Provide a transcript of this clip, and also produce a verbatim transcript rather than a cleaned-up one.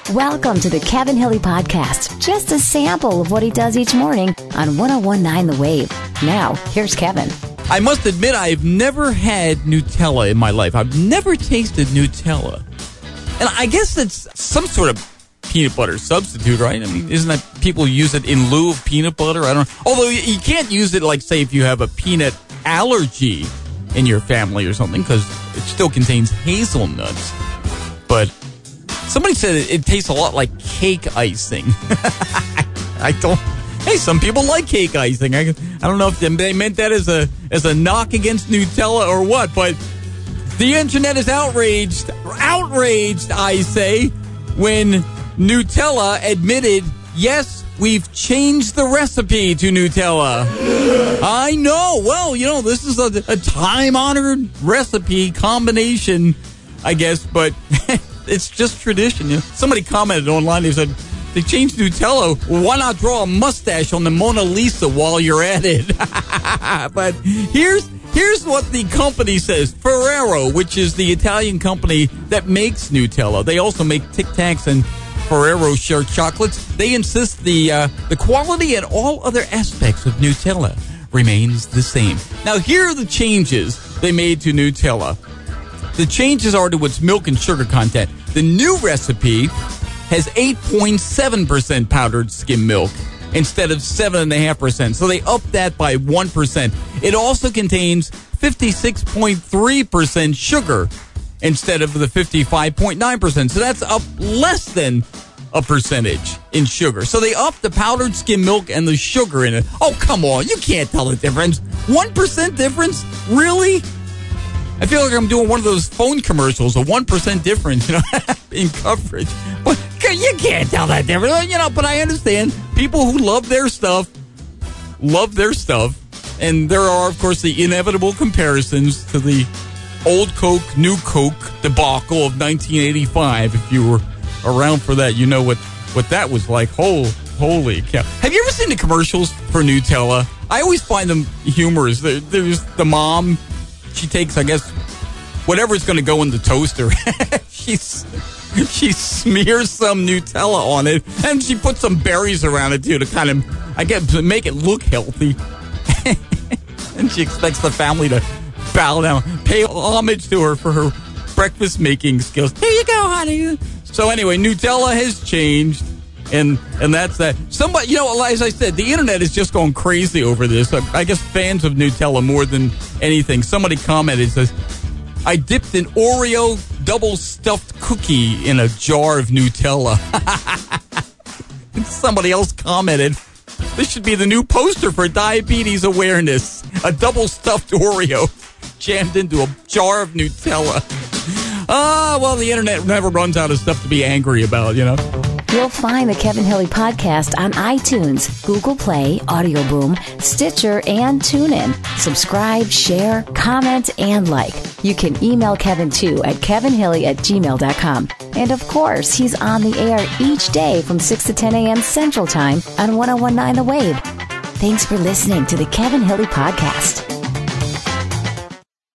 Welcome to the Kevin Hilly Podcast. Just a sample of what he does each morning on one oh one point nine The Wave. Now, here's Kevin. I must admit, I've never had Nutella in my life. I've never tasted Nutella. And I guess it's some sort of peanut butter substitute, right? I mean, isn't that people use it in lieu of peanut butter? I don't know. Although you can't use it, like, say, if you have a peanut allergy in your family or something, because it still contains hazelnuts. But somebody said it, it tastes a lot like cake icing. I don't... Hey, some people like cake icing. I, I don't know if they meant that as a as a knock against Nutella or what, but the internet is outraged, outraged, I say, when Nutella admitted, yes, we've changed the recipe to Nutella. I know. Well, you know, this is a, a time-honored recipe combination, I guess, but it's just tradition. You know? Somebody commented online, they said, they changed Nutella. Why not draw a mustache on the Mona Lisa while you're at it? But here's here's what the company says. Ferrero, which is the Italian company that makes Nutella. They also make Tic Tacs and Ferrero Rocher chocolates. They insist the uh, the quality and all other aspects of Nutella remains the same. Now, here are the changes they made to Nutella. The changes are to its milk and sugar content. The new recipe has eight point seven percent powdered skim milk instead of seven point five percent. So they upped that by one percent. It also contains fifty-six point three percent sugar instead of the fifty-five point nine percent. So that's up less than a percentage in sugar. So they upped the powdered skim milk and the sugar in it. Oh, come on. You can't tell the difference. one percent difference? Really? I feel like I'm doing one of those phone commercials, a one percent difference, you know, in coverage. But you can't tell that difference, you know, but I understand people who love their stuff, love their stuff. And there are, of course, the inevitable comparisons to the old Coke, new Coke debacle of nineteen eighty-five. If you were around for that, you know what, what that was like. Holy, holy cow. Have you ever seen the commercials for Nutella? I always find them humorous. There, there's the mom. She takes, I guess, whatever's going to go in the toaster. She's, she smears some Nutella on it, and she puts some berries around it, too, to kind of, I guess, to make it look healthy. And she expects the family to bow down, pay homage to her for her breakfast-making skills. Here you go, honey. So anyway, Nutella has changed. And and that's that. Somebody, you know, as I said, the internet is just going crazy over this. I, I guess fans of Nutella more than anything. Somebody commented, says, I dipped an Oreo double stuffed cookie in a jar of Nutella. And somebody else commented, this should be the new poster for diabetes awareness. A double stuffed Oreo jammed into a jar of Nutella. Ah, well, the internet never runs out of stuff to be angry about, you know. You'll find the Kevin Hilly Podcast on iTunes, Google Play, Audio Boom, Stitcher, and TuneIn. Subscribe, share, comment, and like. You can email Kevin, too, at kevinhilly at gmail dot com. And, of course, he's on the air each day from six to ten a.m. Central Time on one oh one point nine The Wave. Thanks for listening to the Kevin Hilly Podcast.